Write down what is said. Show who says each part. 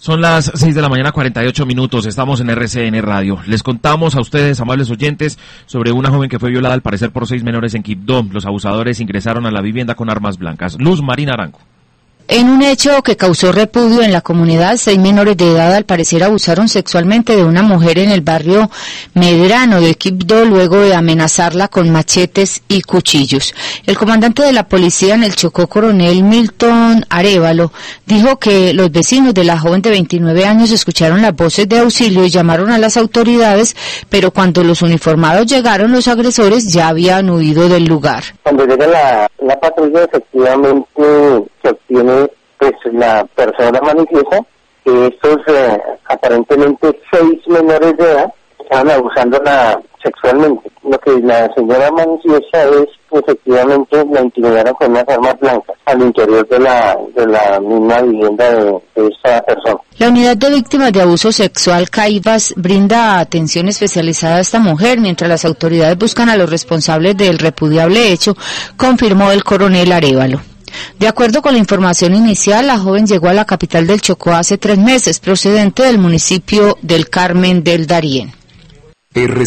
Speaker 1: Son las 6 de la mañana, 48 minutos. Estamos en RCN Radio. Les contamos a ustedes, amables oyentes, sobre una joven que fue violada al parecer por 6 menores en Quibdó. Los abusadores ingresaron a la vivienda con armas blancas. Luz Marina Arango.
Speaker 2: En un hecho que causó repudio en la comunidad, 6 menores de edad al parecer abusaron sexualmente de una mujer en el barrio Medrano de Quibdó luego de amenazarla con machetes y cuchillos. El comandante de la policía en el Chocó, coronel Milton Arévalo, dijo que los vecinos de la joven de 29 años escucharon las voces de auxilio y llamaron a las autoridades, pero cuando los uniformados llegaron, los agresores ya habían huido del lugar.
Speaker 3: Cuando llega la patrulla, efectivamente se obtiene, pues la persona manifiesta que estos aparentemente 6 menores de edad estaban abusándola sexualmente. Lo que la señora manifiesta es que efectivamente la intimidaron con unas armas blancas al interior de la misma vivienda de esta persona.
Speaker 2: La unidad de víctimas de abuso sexual Caivas brinda atención especializada a esta mujer mientras las autoridades buscan a los responsables del repudiable hecho, confirmó el coronel Arévalo. De acuerdo con la información inicial, la joven llegó a la capital del Chocó hace 3 meses, procedente del municipio del Carmen del Darién.